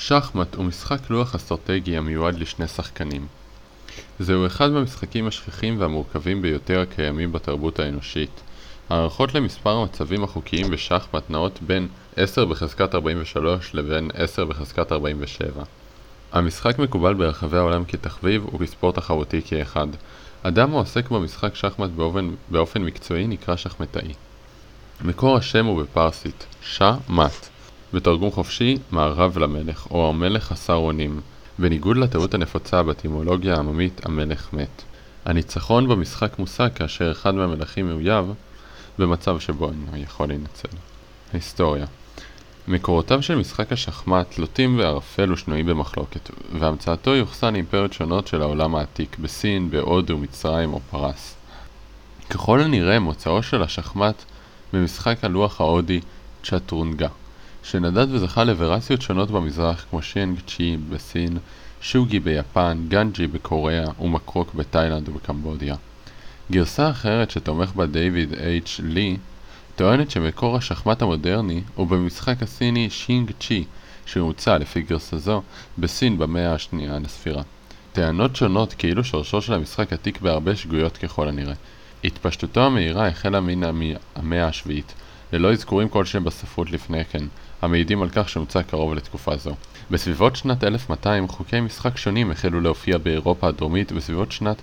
שחמט הוא משחק לוח אסטרטגי המיועד לשני שחקנים. זהו אחד מהמשחקים השכיחים והמורכבים ביותר הקיימים בתרבות האנושית. הערכות למספר המצבים החוקיים בשחמט נעות בין 10 בחזקת 43 לבין 10 בחזקת 47. המשחק מקובל ברחבי העולם כתחביב וכספורט תחרותי כאחד. אדם העוסק במשחק שחמט באופן מקצועי נקרא שחמטאי. מקור השם הוא בפרסית, שה-מט. בתרגום חופשי, מערב למלך, או המלך חסר אונים, בניגוד לטעות הנפוצה באטימולוגיה העממית, המלך מת. הניצחון במשחק מושג כאשר אחד מהמלכים מאויב, במצב שבו אינו יכול להינצל. היסטוריה מקורותיו של משחק השחמט לוטים בערפל ושנויים במחלוקת, והמצאתו יוחסה לאימפריות שונות של העולם העתיק, בסין, בהודו, מצרים או פרס. ככל הנראה מוצאו של השחמט במשחק הלוח ההודי צ'טורנגה, שנדד וזכה לוורסיות שונות במזרח כמו שיינג צ'י בסין, שוגי ביפן, גנג'י בקוריאה ומקרוק בתאילנד ובקמבודיה. גרסה אחרת שתומך בה דיוויד אייץ' לי טוענת שמקור השחמט המודרני הוא במשחק הסיני שיינג צ'י, שהוצא לפי גרסה זו בסין במאה השנייה לספירה. טענות שונות כאילו שורשו של המשחק עתיק בהרבה שגויות ככל הנראה. התפשטותו המהירה החלה מן המאה השביעית, ללא אזכורים כלשהם בספרות לפני כן, המעידים על כך שהומצא קרוב לתקופה זו. בסביבות שנת 1200 חוקי משחק שונים החלו להופיע באירופה הדרומית, ובסביבות שנת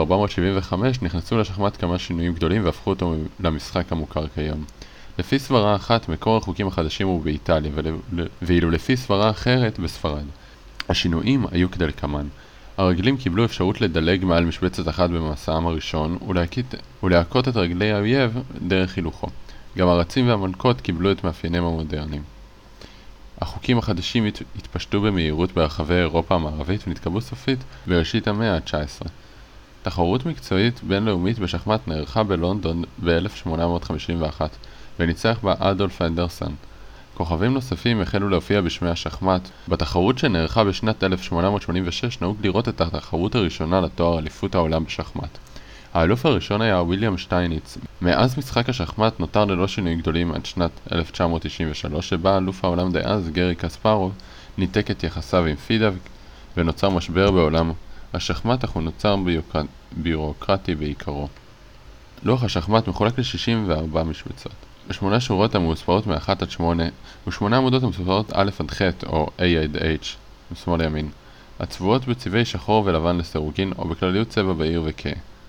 1475 נכנסו לשחמט כמה שינויים גדולים והפכו אותו למשחק המוכר כיום. לפי סברה אחת, מקור החוקים החדשים הוא באיטליה, ואילו לפי סברה אחרת בספרד. השינויים היו כדלקמן. הרגלים קיבלו אפשרות לדלג מעל משבצת אחת במסעם הראשון ולהכות את רגלי האויב דרך הילוכו. גם הרצים והמלכות קיבלו את מאפייניהם המודרניים. החוקים החדשים התפשטו במהירות ברחבי אירופה המערבית ונתקבלו סופית בראשית המאה ה-19. תחרות מקצועית בינלאומית בשחמט נערכה בלונדון ב-1851 וניצח בה אדולף אנדרסן. כוכבים נוספים החלו להופיע בשמי השחמט. בתחרות שנערכה בשנת 1886 נהוג לראות את התחרות הראשונה לתואר אליפות העולם בשחמט. האלוף הראשון היה וויליאם שטייניץ. מאז משחק השחמט נותר ללא שינויים גדולים עד שנת 1993, שבה אלוף העולם דאז גרי קספרוב ניתק את יחסיו עם פידה ונוצר משבר בעולם השחמט, אך הוא נוצר בירוקרטי בעיקרו. לוח השחמט מחולק ל-64 משבצות. 8 שורות המוספרות מ-1 עד 8 ו8 עמודות המוספרות א' עד ח' או A עד H משמאל לימין, הצבועות בצבעי שחור ולבן לסירוגין או בכלליות צבע בהיר וכהה.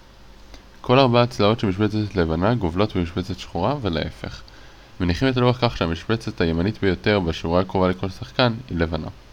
כל 4 צלעות של משבצת לבנה גובלות במשבצת שחורה ולהפך. מניחים את הלוח כך שהמשבצת הימנית ביותר בשורה הקרובה לכל שחקן היא לבנה.